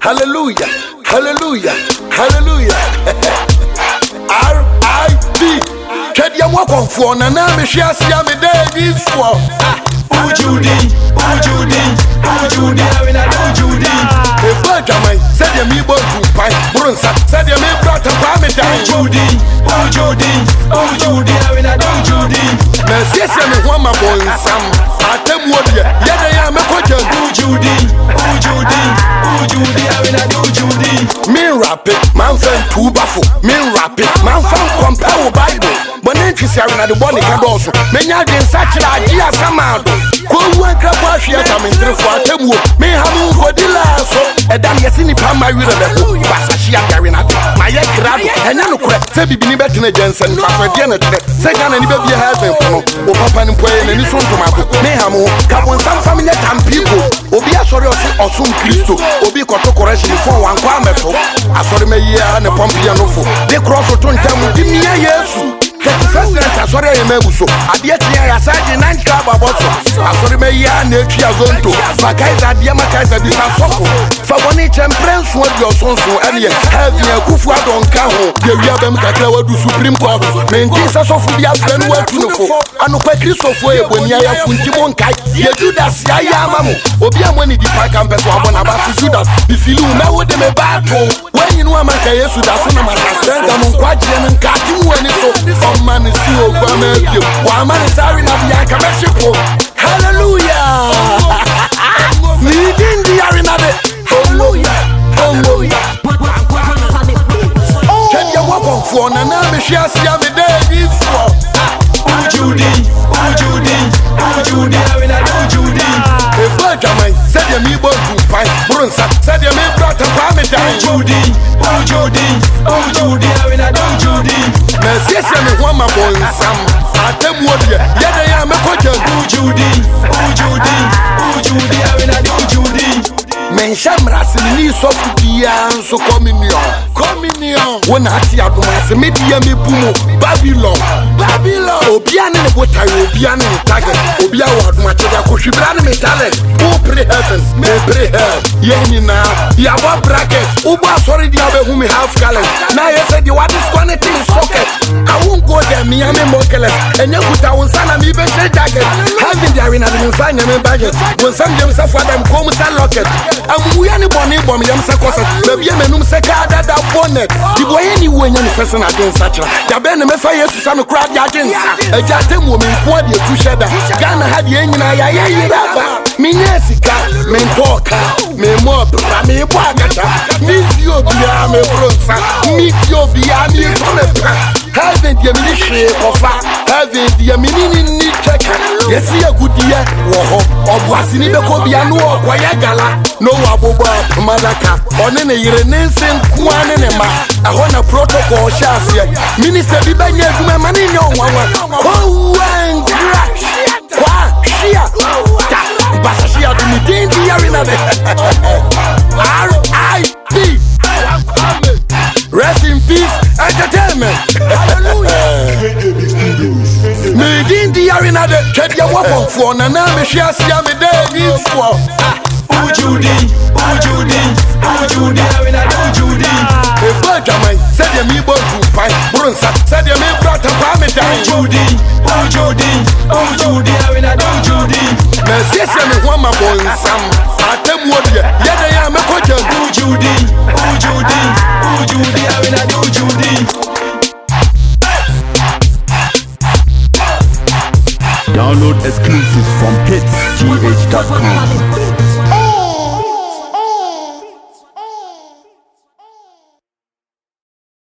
hallelujah, hallelujah, hallelujah. R.I.P. Kedia walk for Nana Mishias Yamide is for Judy, I mean, I do Judy. A Bergamai said you me born to Pine, Brunsa said you me brought a parmesan. Judy, I mean, I do Judy. Mercy, one my boy, Sam. I tell you, yeah, they are my coach. Judy, I mean, I do Judy. Me rap it, man, friend, too baffle. Me rap it, man, friend, compare Bible. But then she's having the body can also. Many are in such an idea, some out. Go work up what she has coming through for a table. Me have moved for the last. And then you see me palm my real level. But she are carrying out my head grab. And I look at Sabby better in a Jensen. For dinner today. Second, and you be having or Papa and Pay and this one to my book. Mayhamu, come on some family time people. Obi a sorry or some Christo. Obi Koto correction for one quameto. I saw me here and a Pompiano. They cross for 20 times. Give me a yes. First night, I saw a mebuso. I did hear a side in 9 club about so. I saw me here and a Zonto. Fakaiza, Diamakaiza, this are so. For one each and Prince, what your sons will any have near Kufu on Kaho. The Yabam Kakawa do Supreme Court. Maintains us of the Afghan work to know. And no Christopher when you have Funtimon Kai. You do that, Yamamu. Obia money the park campus or one about to do that. If you know what they may battle. When you know Amaka Yesu, that's one of my friends. I'm on Quajian and Katim when it's so. Man is so good. One man is sorry not the Akamashipo. Hallelujah. We didn't the arena. Hallelujah. Hallelujah. Can you walk on for Nana Mishias Yamide is for Judy, I mean, I do Judy. A Bergamai said you me born to Pine, Brunsa said you me brought a parmesan. Judy, I mean, I do Judy. Mercy, one my boy, Sam. I tell you, yeah, they are my coach. Judy, I mean, I do Judy. Men shamras in the so so communion. When I see a woman's media me pumo, Babylon. Obian in the water, Obian in the target, Obia, what I could she brand me talent. Who pray heaven, may pray hell. Yenny now, Yaba bracket, Uba, sorry, the other whom we have talent. Now you said you want this quantity in socket. I won't go there, me, I'm a mokeless, and you put our son and me, be jacket. Having the arena in sign and budget. When some games are for them, come and locket. I'm wearing bonnet bomb, young Sakosa, the Yemenum Sakada, that bonnet. The boy anyway, young person against such a Yaben, the Messiah, some crowd against a Jatim woman, what you to share that. Ghana had the engine, Minesica, Mentoka, Memop, Rami Wagata, Miss Yobia, me Brosa, Miss Yobia, me having the ministry of having the meaning in check. Yes, a good year, or was in the Kobiano or Guayagala. No Abuba, Madaka, on any Renensen, Kuanema, I want a protocol chassis. Minister Bibania, my money, no one. Oh, and crash. Basashia, the meeting, the arena. R.I.P. Rest in peace, entertainment. Meeting the arena, the Kedia Wapon for Nana Mishias Yamide is for Judy, I mean, I do Judy. A Bergamai said you me born to Pine, Brunsa said you me brought a parmesan. Judy, I mean, I do Judy. Mercy, one my boy, Sam. I tell you, yeah, they are my coach. Judy, I mean, I do Judy. Download exclusive from hitsgh.com.